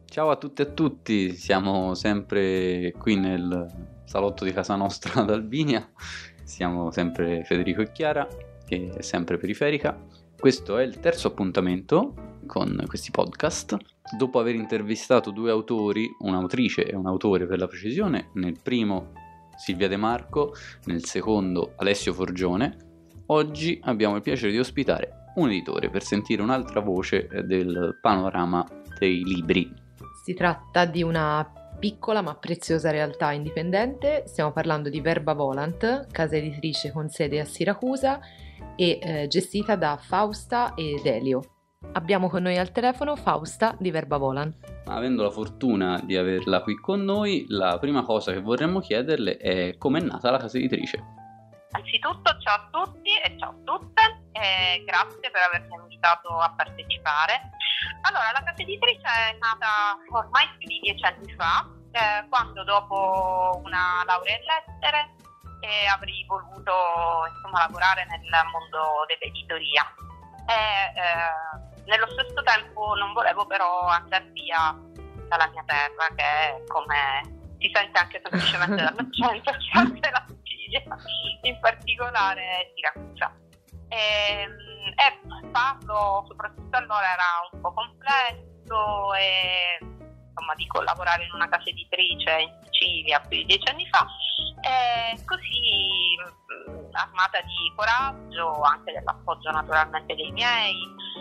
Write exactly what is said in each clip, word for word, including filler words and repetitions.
Ciao a tutti e a tutti, siamo sempre qui nel salotto di casa nostra ad Albinia, siamo sempre Federico e Chiara, che è sempre periferica. Questo è il terzo appuntamento con questi podcast. Dopo aver intervistato due autori, un'autrice e un autore per la precisione, nel primo Silvia De Marco, nel secondo Alessio Forgione, oggi abbiamo il piacere di ospitare un editore per sentire un'altra voce del panorama dei libri. Si tratta di una piccola ma preziosa realtà indipendente, stiamo parlando di Verba Volant, casa editrice con sede a Siracusa e eh, gestita da Fausta ed Elio. Abbiamo con noi al telefono Fausta di Verba Volant. Avendo la fortuna di averla qui con noi, la prima cosa che vorremmo chiederle è com'è nata la casa editrice. Anzitutto ciao a tutti e ciao a tutte, e grazie per avermi invitato a partecipare. Allora, la casa editrice è nata ormai più di dieci anni fa, eh, quando dopo una laurea in lettere eh, avrei voluto insomma, lavorare nel mondo dell'editoria. E, eh, nello stesso tempo non volevo però andare via dalla mia terra, che è, come si sente anche semplicemente dall'accento, che la Sicilia, in particolare Siracusa. E, e farlo soprattutto allora era un po' complesso e insomma di collaborare in una casa editrice in Sicilia più di dieci anni fa, e così armata di coraggio, anche dell'appoggio naturalmente dei miei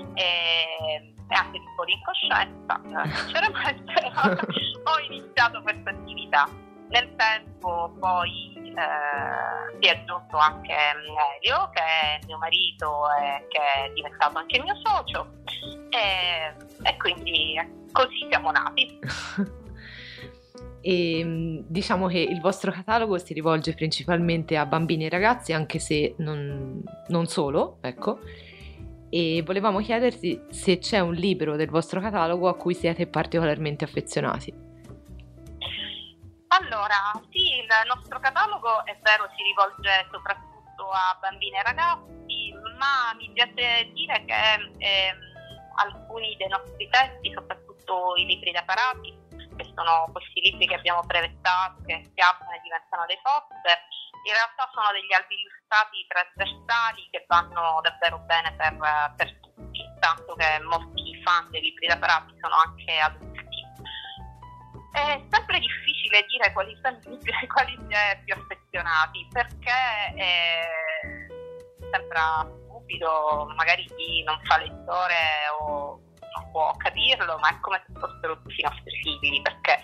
e, e anche di un po' di incoscienza, sinceramente ho iniziato questa attività. Nel tempo poi eh, si è aggiunto anche Elio, che è mio marito e che è diventato anche mio socio, e, e quindi così siamo nati. E diciamo che il vostro catalogo si rivolge principalmente a bambini e ragazzi, anche se non, non solo, ecco. E volevamo chiederti se c'è un libro del vostro catalogo a cui siete particolarmente affezionati. Allora, sì, il nostro catalogo è vero si rivolge soprattutto a bambini e ragazzi, ma mi piace dire che ehm, alcuni dei nostri testi, soprattutto i libri da parati, che sono questi libri che abbiamo brevettato, che si aprono e diventano dei poster, in realtà sono degli albi illustrati trasversali che vanno davvero bene per, per tutti, tanto che molti fan dei libri da parati sono anche adulti. È sempre difficile dire quali sono i libri ai quali si è più affezionati, perché eh, sembra stupido, magari chi non fa lettore o non può capirlo, ma è come se fossero tutti i nostri figli, perché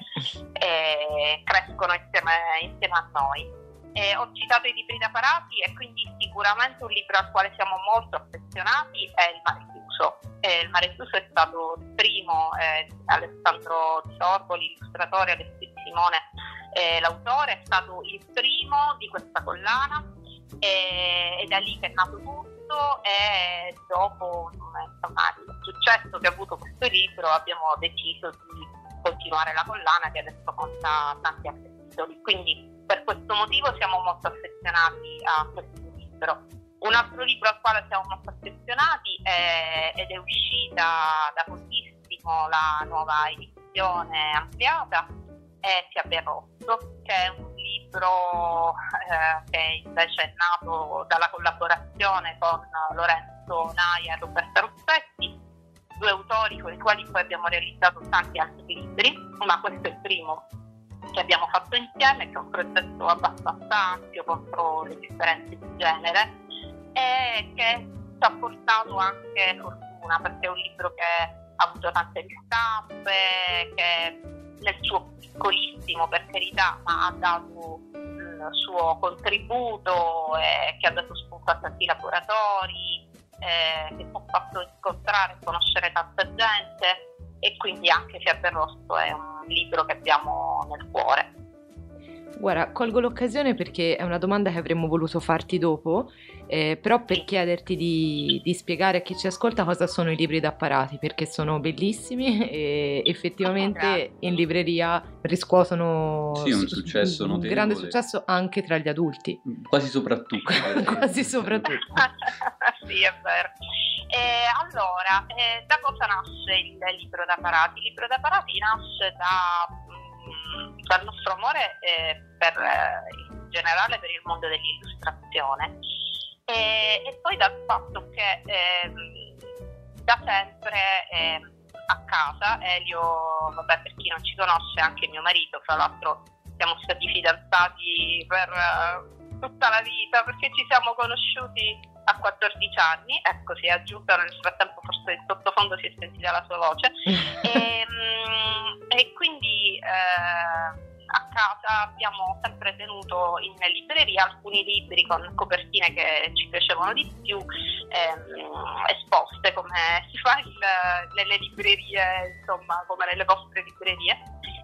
eh, crescono insieme, insieme a noi. Eh, ho citato i libri da parati e quindi sicuramente un libro al quale siamo molto affezionati è Il mare chiuso. Eh, il mare chiuso è stato il primo, eh, Alessandro Di Sorbo, l'illustratore, Alessio Di Simone, eh, l'autore, è stato il primo di questa collana e, ed è lì che è nato tutto, e dopo insomma, il successo che ha avuto questo libro abbiamo deciso di continuare la collana, che adesso conta tanti altri titoli, quindi per questo motivo siamo molto affezionati a questo libro. Un altro libro al quale siamo molto affezionati è, ed è uscita da pochissimo la nuova edizione ampliata, è Fiabe Rosso, che è un libro eh, che invece è nato dalla collaborazione con Lorenzo Naia e Roberta Rossetti, due autori con i quali poi abbiamo realizzato tanti altri libri, ma questo è il primo che abbiamo fatto insieme, che è un progetto abbastanza ampio contro le differenze di genere e che ci ha portato anche fortuna, perché è un libro che ha avuto tante ristampe, che nel suo piccolissimo, per carità, ma ha dato il suo contributo e che ha dato spunto a tanti laboratori, eh, che ci ha fatto incontrare e conoscere tanta gente, e quindi anche Fiabe Rosso è un libro che abbiamo nel cuore. Guarda, colgo l'occasione perché è una domanda che avremmo voluto farti dopo, eh, però per chiederti di, di spiegare a chi ci ascolta cosa sono i libri da parati, perché sono bellissimi e effettivamente in libreria riscuotono sì, un successo un notevole, grande successo anche tra gli adulti. Quasi soprattutto. Quasi soprattutto. Sì, è vero. Eh, allora, eh, da cosa nasce il libro da parati? Il libro da parati nasce da, mh, dal nostro amore eh, per, eh, in generale per il mondo dell'illustrazione e, e poi dal fatto che eh, da sempre eh, a casa, Elio, vabbè, per chi non ci conosce, anche mio marito, fra l'altro siamo stati fidanzati per uh, tutta la vita perché ci siamo conosciuti a quattordici anni, ecco, si è aggiunta nel frattempo, forse il sottofondo si è sentita la sua voce e, e quindi eh, a casa abbiamo sempre tenuto in libreria alcuni libri con copertine che ci piacevano di più, ehm, esposte come si fa il, nelle librerie, insomma, come nelle vostre librerie,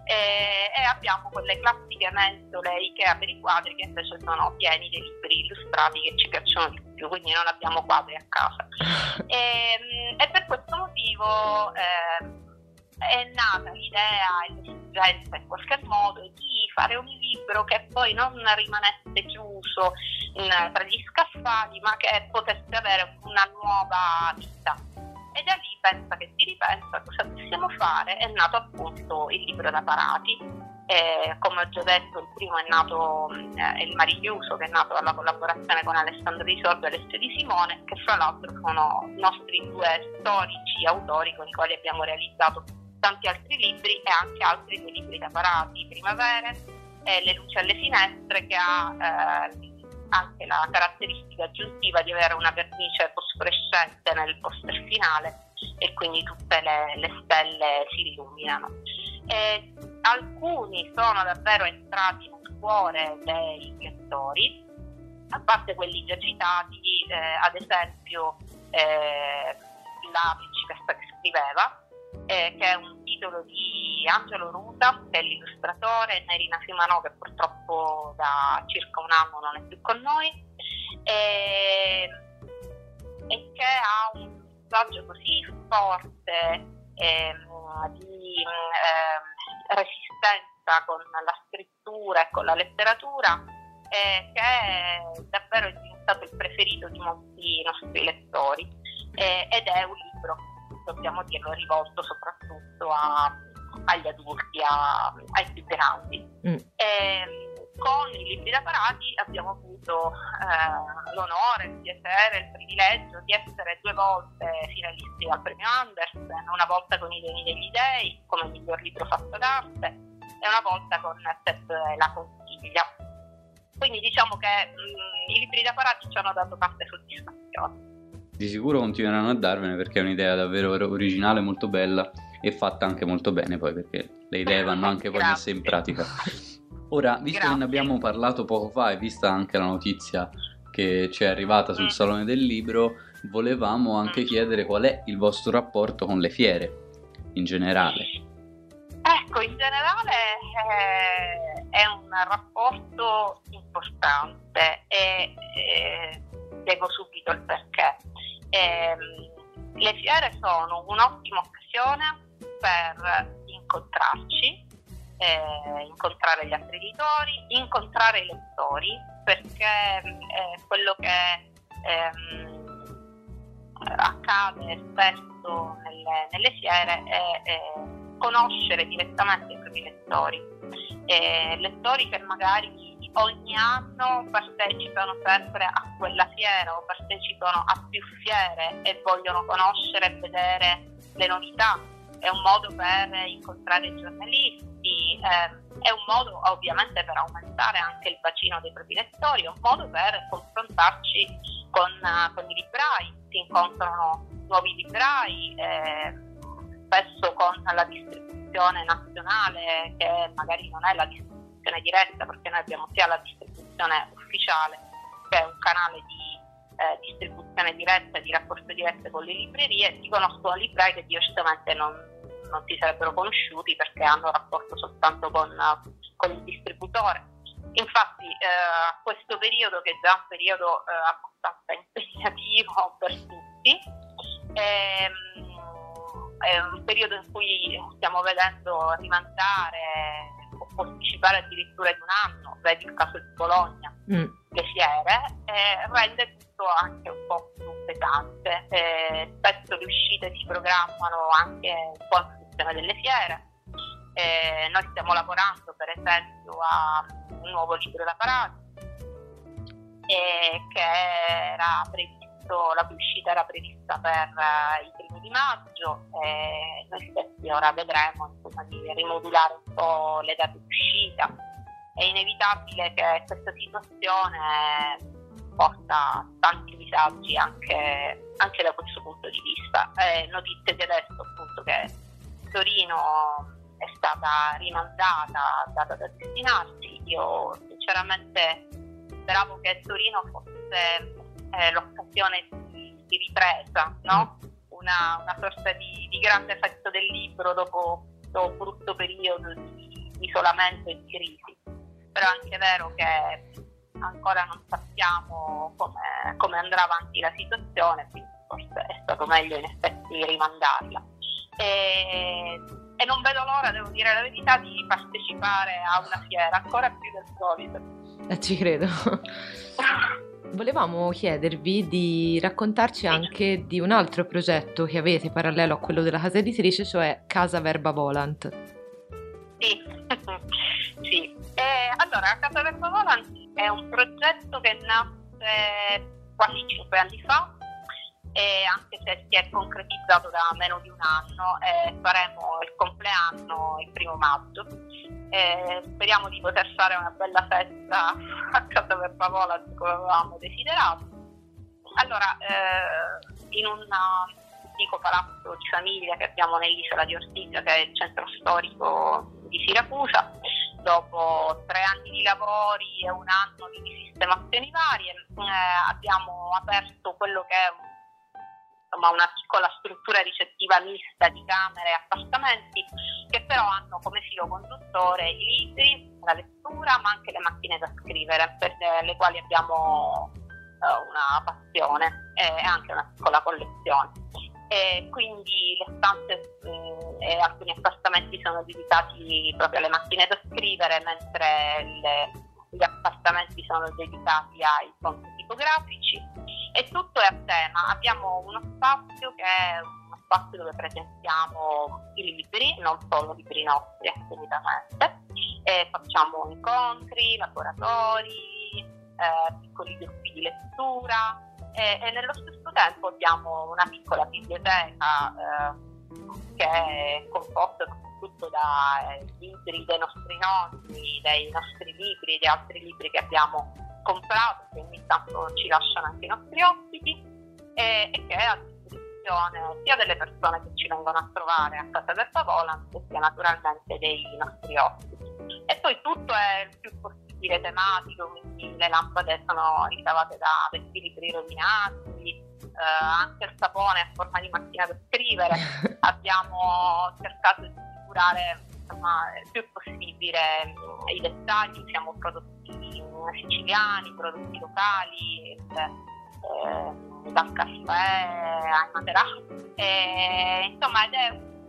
e, e abbiamo quelle classiche mensole Ikea per i quadri che invece sono pieni di libri illustrati che ci piacciono di più, quindi non abbiamo quadri a casa. E, e per questo motivo eh, è nata l'idea e l'esigenza in qualche modo di fare un libro che poi non rimanesse chiuso in, tra gli scaffali, ma che potesse avere una nuova vita. E da lì, pensa che si ripensa cosa possiamo fare, è nato appunto il libro da parati. Eh, come ho già detto, il primo è nato eh, il Marichiuso, che è nato dalla collaborazione con Alessandro Di Sordo e Alessio Di Simone, che fra l'altro sono i nostri due storici autori con i quali abbiamo realizzato tanti altri libri e anche altri due libri da parati, Primavere e Le luci alle finestre, che ha eh, anche la caratteristica aggiuntiva di avere una vernice fosforescente nel poster finale e quindi tutte le, le stelle si illuminano. E alcuni sono davvero entrati nel cuore dei lettori, a parte quelli già citati, eh, ad esempio eh, La principessa che scriveva, Eh, che è un titolo di Angelo Ruta, che è l'illustratore, e Nerina Fiumanò, che purtroppo da circa un anno non è più con noi, e, e che ha un messaggio così forte eh, di eh, resistenza con la scrittura e con la letteratura, eh, che è davvero diventato il preferito di molti nostri lettori, eh, ed è un libro, dobbiamo dirlo, rivolto soprattutto a, agli adulti, a, ai più grandi. Mm. E, con i libri da parati abbiamo avuto eh, l'onore, il piacere, il privilegio di essere due volte finalisti al premio Andersen, una volta con I Doni degli Dei come miglior libro fatto d'arte e una volta con Tep la consiglia. Quindi diciamo che mh, i libri da parati ci hanno dato tante soddisfazioni. Di sicuro continueranno a darvene, perché è un'idea davvero originale, molto bella e fatta anche molto bene, poi perché le idee vanno anche poi messe in pratica. Ora, visto Grazie. Che ne abbiamo parlato poco fa e vista anche la notizia che ci è arrivata sul mm. Salone del Libro, volevamo anche mm. chiedere qual è il vostro rapporto con le fiere in generale. Ecco, in generale eh, è un rapporto importante e eh, spiego subito il perché. Eh, le fiere sono un'ottima occasione per incontrarci, eh, incontrare gli altri editori, incontrare i lettori, perché eh, quello che ehm, accade spesso nelle, nelle fiere è, è conoscere direttamente i propri lettori, eh, lettori che magari ogni anno partecipano sempre a quella fiera o partecipano a più fiere e vogliono conoscere e vedere le novità. È un modo per incontrare i giornalisti, eh, è un modo ovviamente per aumentare anche il bacino dei propri lettori, è un modo per confrontarci con, uh, con i librai. Si incontrano nuovi librai, eh, spesso con la distribuzione nazionale, che magari non è la distribuzione diretta, perché noi abbiamo sia la distribuzione ufficiale, che è un canale di eh, distribuzione diretta, di rapporto diretto con le librerie. Si conoscono librai che diversamente non, non si sarebbero conosciuti perché hanno rapporto soltanto con, con il distributore. Infatti eh, a questo periodo, che è già un periodo eh, abbastanza impegnativo per tutti, ehm, è un periodo in cui stiamo vedendo rimandare o posticipare addirittura di un anno, vedi il caso di Bologna, mm. le fiere, eh, rende tutto molto anche un po' più pesante. Eh, spesso le uscite si programmano anche un po' in funzione delle fiere. Eh, noi stiamo lavorando per esempio a un nuovo libro da Parati, eh, che era previsto, la cui uscita era prevista per uh, i primi di maggio, e noi stessi ora vedremo insomma, di rimodulare un po' le date di uscita. È inevitabile che questa situazione porta tanti disagi anche, anche da questo punto di vista. Eh, notizie di adesso appunto che Torino è stata rimandata, data da destinarsi. Io sinceramente speravo che Torino fosse eh, l'occasione di, di ripresa, no? Una, una sorta di, di grande festa del libro dopo questo brutto periodo di isolamento e di crisi. Però è anche vero che ancora non sappiamo come, come andrà avanti la situazione, quindi forse è stato meglio in effetti rimandarla. E, e non vedo l'ora, devo dire la verità, di partecipare a una fiera, ancora più del solito. Eh, ci credo. Volevamo chiedervi di raccontarci anche di un altro progetto che avete parallelo a quello della casa editrice, cioè Casa Verba Volant. Sì, sì. E allora, Casa Verba Volant è un progetto che nasce quasi cinque anni fa, e anche se si è concretizzato da meno di un anno, e faremo il compleanno il primo maggio. E speriamo di poter fare una bella festa a Casa Verba Volant come avevamo desiderato. Allora, eh, in un antico palazzo di famiglia che abbiamo nell'isola di Ortigia, che è il centro storico di Siracusa, dopo tre anni di lavori e un anno di sistemazioni varie, eh, abbiamo aperto quello che è insomma una piccola struttura ricettiva mista di camere e appartamenti, che però hanno come filo conduttore i libri, la lettura, ma anche le macchine da scrivere, per le quali abbiamo eh, una passione e anche una piccola collezione. E quindi le stanze mh, e alcuni appartamenti sono dedicati proprio alle macchine da scrivere, mentre le, gli appartamenti sono dedicati ai fonti tipografici, e tutto è a tema. Abbiamo uno spazio che è uno spazio dove presentiamo i libri, non solo libri nostri assolutamente, e facciamo incontri, laboratori, eh, piccoli gruppi di lettura, e, e nello stesso tempo abbiamo una piccola biblioteca eh, che è composta soprattutto da eh, libri dei nostri nonni, dei nostri libri, di altri libri che abbiamo comprato, che ogni tanto ci lasciano anche i nostri ospiti, e, e che è a disposizione sia delle persone che ci vengono a trovare a Casa Verba Volant, sia naturalmente dei nostri ospiti. E poi tutto è il più possibile tematico, quindi le lampade sono ricavate da vecchi libri rovinati, eh, anche il sapone a forma di macchina da scrivere. Abbiamo cercato di curare insomma il più possibile i dettagli, siamo prodotti siciliani, prodotti locali, eh, dal caffè ai materassi, e, insomma ed è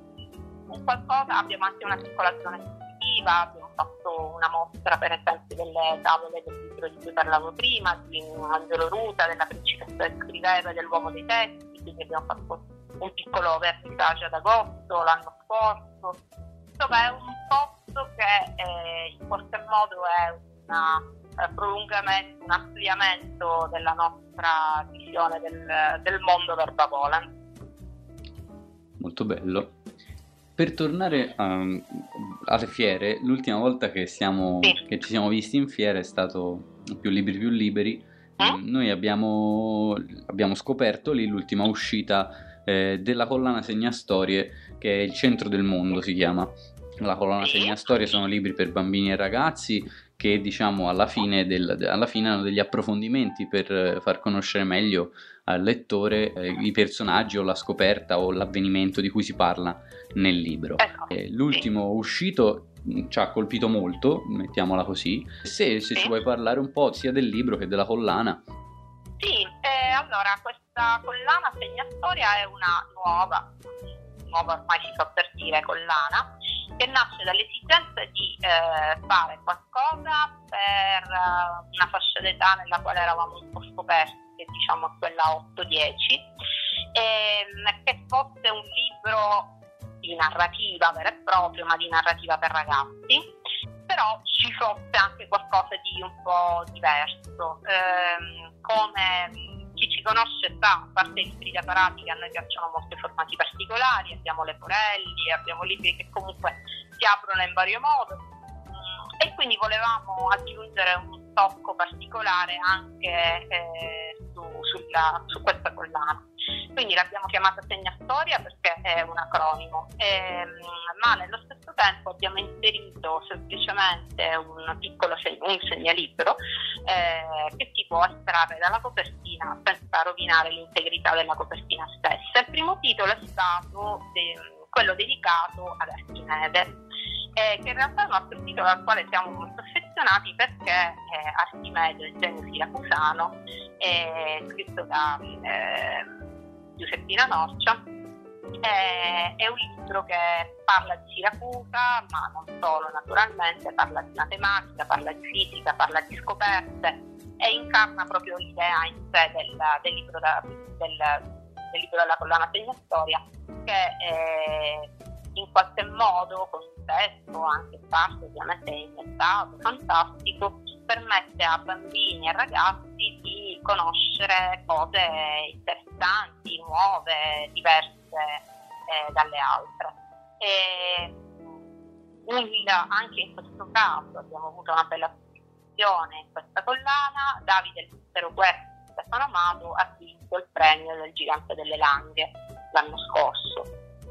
un qualcosa. Abbiamo anche una piccola zona espositiva, abbiamo fatto una mostra per esempio delle tavole del libro di cui parlavo prima, di Angelo Ruta, della Principessa che scriveva e dell'Uomo dei Testi, quindi abbiamo fatto un piccolo vernissage ad agosto l'anno scorso. Insomma è un posto che eh, in qualche modo è una prolungamento, un ampliamento della nostra visione del, del mondo Verba Volant. Molto bello. Per tornare um, alle fiere, l'ultima volta che, siamo, sì. che ci siamo visti in fiera è stato Più Libri Più Liberi. Eh? Noi abbiamo, abbiamo scoperto lì l'ultima uscita eh, della collana Segnastorie, che è Il Centro del Mondo si chiama. La collana Sì. Segnastorie sono libri per bambini e ragazzi che diciamo alla fine, del, alla fine hanno degli approfondimenti per far conoscere meglio al lettore eh, i personaggi o la scoperta o l'avvenimento di cui si parla nel libro. Ecco, Eh, l'ultimo sì. uscito mh, ci ha colpito molto, mettiamola così. Se, se Sì. ci vuoi parlare un po' sia del libro che della collana. Sì, eh, allora questa collana Segnastoria è una nuova, nuova ormai si fa per dire collana, che nasce dall'esigenza di eh, fare qualcosa per uh, una fascia d'età nella quale eravamo un po' scoperti, che diciamo quella otto dieci, ehm, che fosse un libro di narrativa vera e propria, ma di narrativa per ragazzi, però ci fosse anche qualcosa di un po' diverso, ehm, come chi ci conosce sa, a parte i libri da parati, che a noi piacciono molto i formati particolari, abbiamo le Porelli, abbiamo libri che comunque si aprono in vario modo, e quindi volevamo aggiungere un tocco particolare anche eh, su, sulla, su questa collana. Quindi l'abbiamo chiamata Segna Storia perché è un acronimo, ehm, ma nello stesso tempo abbiamo inserito semplicemente un piccolo segno, un segnalibro eh, che si può estrarre dalla copertina senza rovinare l'integrità della copertina stessa. Il primo titolo è stato de- quello dedicato ad Archimede, eh, che in realtà è un altro titolo al quale siamo molto affezionati perché eh, Archimede, il genio siracusano, è scritto da eh, Giuseppina Norcia, eh, è un libro che parla di Siracusa, ma non solo, naturalmente, parla di matematica, parla di fisica, parla di scoperte e incarna proprio l'idea in sé del, del, libro, da, del, del libro della collana Segna Storia, che eh, in qualche modo, con un testo anche parte ovviamente inventato, fantastico, permette a bambini e ragazzi di conoscere cose interessanti, nuove, diverse eh, dalle altre. E, il, anche in questo caso abbiamo avuto una bella posizione in questa collana. Davide il Mistero Questo di Stefano Amato ha vinto il premio del Gigante delle Langhe l'anno scorso,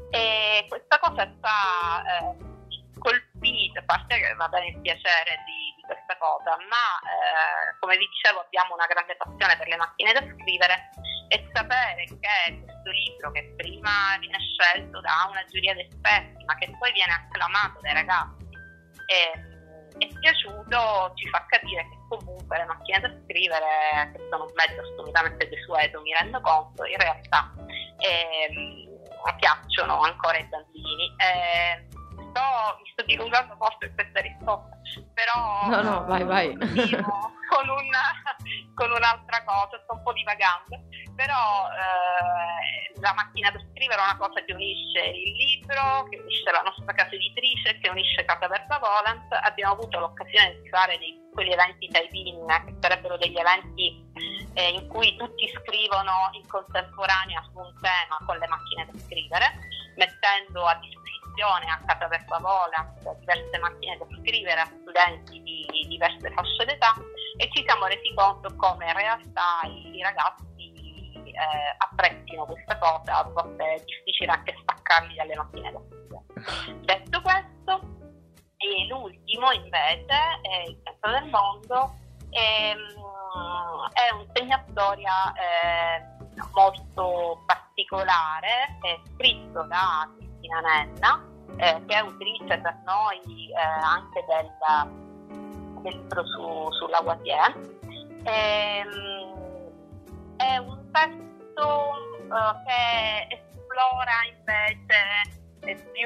e questa cosa sta eh, colpita, a parte che va bene il piacere di, di questa cosa, ma eh, come vi dicevo abbiamo una grande passione per le macchine da scrivere, e sapere che questo libro, che prima viene scelto da una giuria di esperti ma che poi viene acclamato dai ragazzi e è piaciuto, ci fa capire che comunque le macchine da scrivere, che sono un mezzo assolutamente desueto, mi rendo conto, in realtà eh, piacciono ancora ai bambini. Eh, sto, mi sto dilungando molto in questa risposta, però no no vai vai con, una, con un'altra cosa, sto un po' divagando, però eh, la macchina da scrivere è una cosa che unisce il libro, che unisce la nostra casa editrice, che unisce Casa Verba Volant. Abbiamo avuto l'occasione di fare dei, quegli eventi tie-in, che sarebbero degli eventi eh, in cui tutti scrivono in contemporanea su un tema con le macchine da scrivere, mettendo a disposizione a Casa Verba Volant diverse macchine da scrivere a studenti di diverse fasce d'età, e ci siamo resi conto come in realtà i ragazzi eh, apprezzino questa cosa. A volte è difficile anche staccarli dalle macchine da scrivere. Detto questo, e l'ultimo invece è Il Centro del Mondo, è, è un segnatoria eh, molto particolare, è scritto da Cristina Nenna, eh, che è autrice per noi eh, anche del, del libro su, su Lavoisier. E, è un testo uh, che esplora invece più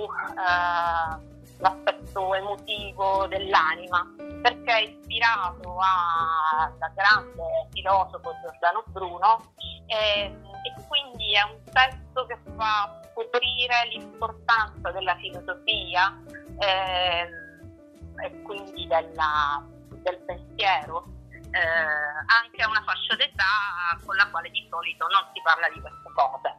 uh, l'aspetto emotivo dell'anima, perché è ispirato al grande filosofo Giordano Bruno, e, e quindi è un testo che fa scoprire l'importanza della filosofia eh, e quindi della, del pensiero eh, anche a una fascia d'età con la quale di solito non si parla di queste cose.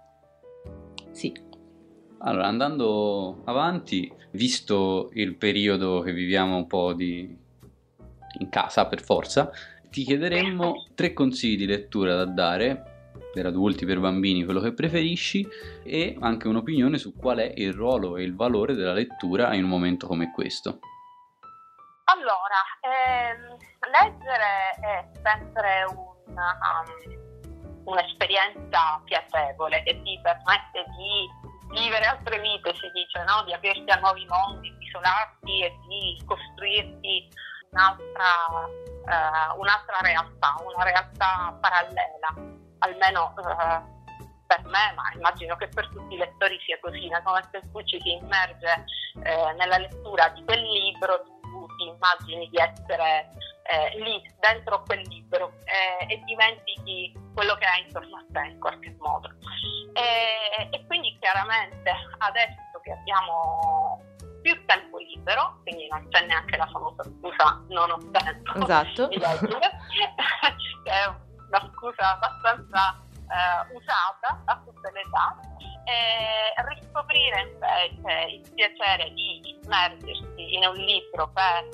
Eh. Sì. Allora, andando avanti, visto il periodo che viviamo un po' di in casa per forza, ti chiederemmo tre consigli di lettura da dare per adulti, per bambini, quello che preferisci, e anche un'opinione su qual è il ruolo e il valore della lettura in un momento come questo. Allora, ehm, leggere è sempre un, um, un'esperienza piacevole che ti permette di vivere altre vite, si dice, no? Di aprirti a nuovi mondi, di isolarti e di costruirti un'altra, uh, un'altra realtà, una realtà parallela, almeno uh, per me, ma immagino che per tutti i lettori sia così. Nel momento in cui ci si immerge eh, nella lettura di quel libro, tu ti immagini di essere eh, lì dentro quel libro eh, e dimentichi quello che hai intorno a te in qualche modo. E, e quindi chiaramente adesso che abbiamo più tempo libero, quindi non c'è neanche la famosa scusa non ho tempo esatto. di leggere, che è una scusa abbastanza eh, usata a tutte le età, e riscoprire invece il piacere di immergersi in un libro per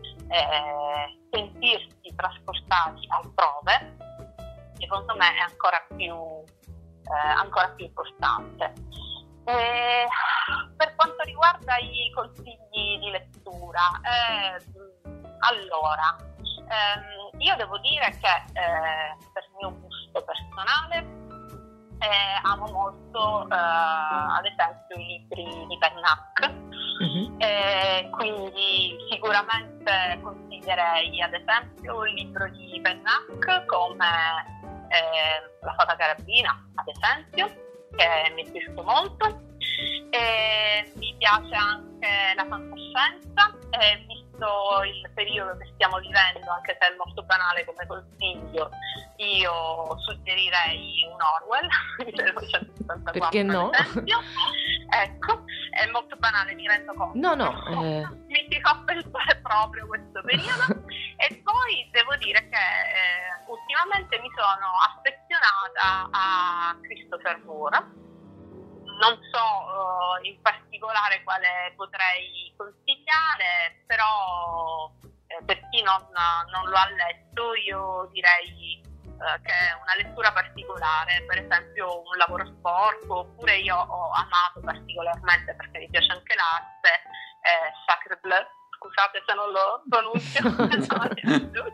eh, sentirsi trasportati altrove, secondo me è ancora più, eh, ancora più importante. E per quanto riguarda i consigli di lettura, eh, allora ehm, io devo dire che eh, per mio gusto personale eh, amo molto eh, ad esempio i libri di Pennac, mm-hmm. eh, quindi sicuramente consiglierei ad esempio un libro di Pennac come eh, La fata carabina, ad esempio, che mi è piaciuto molto. E mi piace anche la fantascienza, e visto il periodo che stiamo vivendo, anche se è molto banale come consiglio, io suggerirei un Orwell, millenovecentosettantaquattro, perché no? ad esempio. Ecco, è molto banale, mi rendo conto. No, no. Eh... Mi si fa pensare proprio questo periodo. E poi devo dire che eh, ultimamente mi sono affezionata a Christopher Moore. Non so uh, in particolare quale potrei consigliare, però eh, per chi non, non lo ha letto io direi uh, che è una lettura particolare, per esempio Un lavoro sporco, oppure io ho amato particolarmente, perché mi piace anche l'arte, eh, Sacre Bleu, scusate se non lo pronuncio,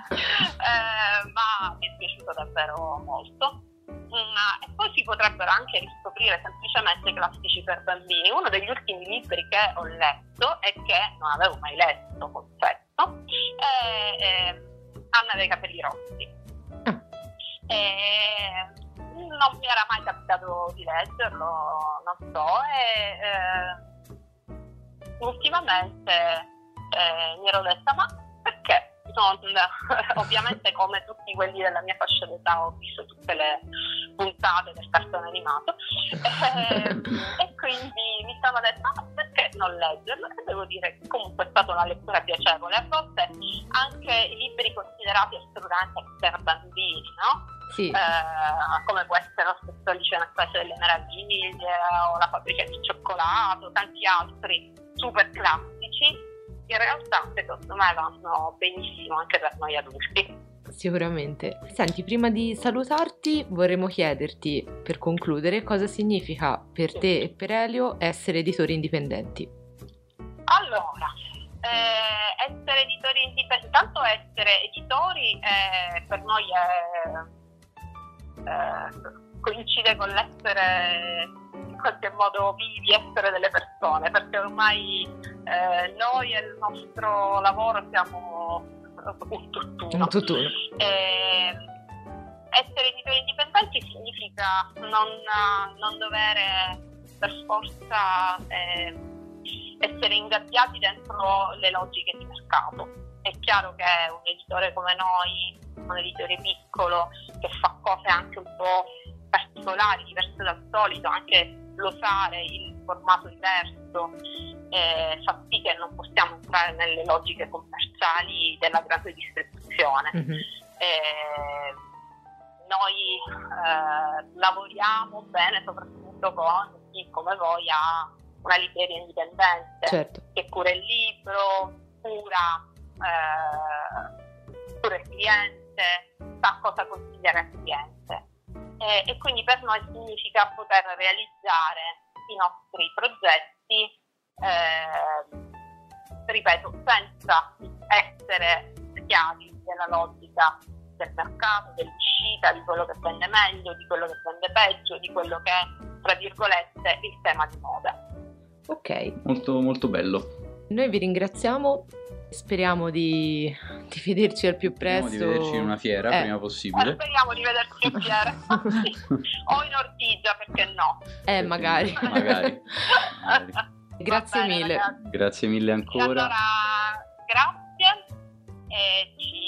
eh, ma mi è piaciuto davvero molto. E poi si potrebbero anche riscoprire semplicemente classici per bambini. Uno degli ultimi libri che ho letto e che non avevo mai letto, confesso, è, è Anna dei capelli rossi. E non mi era mai capitato di leggerlo, non so, e eh, ultimamente eh, mi ero detta ma perché? Non, ovviamente come tutti quelli della mia fascia d'età ho visto tutte le puntate del cartone animato e, e quindi mi sono detta ma perché non leggerlo, e devo dire che comunque è stata una lettura piacevole. A volte anche i libri considerati assolutamente per bambini, no? Sì. Eh, come può essere Lo stesso Alice nel Paese delle Meraviglie o La fabbrica di cioccolato, tanti altri super classici, in realtà secondo me vanno benissimo anche per noi adulti. Sicuramente. Senti, prima di salutarti vorremmo chiederti, per concludere, cosa significa per sì. te e per Elio essere editori indipendenti? Allora, eh, essere editori indipendenti, tanto essere editori eh, per noi è, eh, coincide con l'essere in qualche modo vivi, essere delle persone, perché ormai eh, noi e il nostro lavoro siamo un tutt'uno. Un tutt'uno. E essere editori indipendenti significa non, non dover per forza eh, essere ingabbiati dentro le logiche di mercato. È chiaro che un editore come noi, un editore piccolo che fa cose anche un po' particolari, diverse dal solito, anche l'osare il formato diverso, eh, fa sì che non possiamo entrare nelle logiche commerciali della grande distribuzione. Mm-hmm. Eh, noi eh, lavoriamo bene soprattutto con chi come voi ha una libreria indipendente, certo. che cura il libro, cura, eh, cura il cliente, sa cosa consigliare al cliente. E, e quindi per noi significa poter realizzare i nostri progetti, eh, ripeto, senza essere schiavi della logica del mercato, dell'uscita, di quello che vende meglio, di quello che vende peggio, di quello che è, tra virgolette, il tema di moda. Ok. Molto, molto bello. Noi vi ringraziamo. Speriamo di, di vederci al più presto. Speriamo di vederci in una fiera eh. prima possibile. Eh, speriamo di vederci in fiera. O in Ortigia, perché no? Eh, magari. magari. magari. Grazie bene, mille. Ragazzi. Grazie mille ancora. E allora, grazie e ci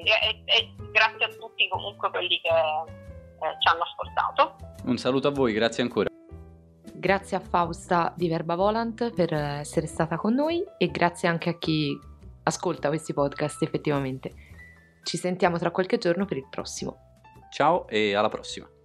e, e grazie a tutti comunque quelli che eh, ci hanno ascoltato. Un saluto a voi, grazie ancora. Grazie a Fausta di Verba Volant per essere stata con noi e grazie anche a chi ascolta questi podcast effettivamente. Ci sentiamo tra qualche giorno per il prossimo. Ciao e alla prossima.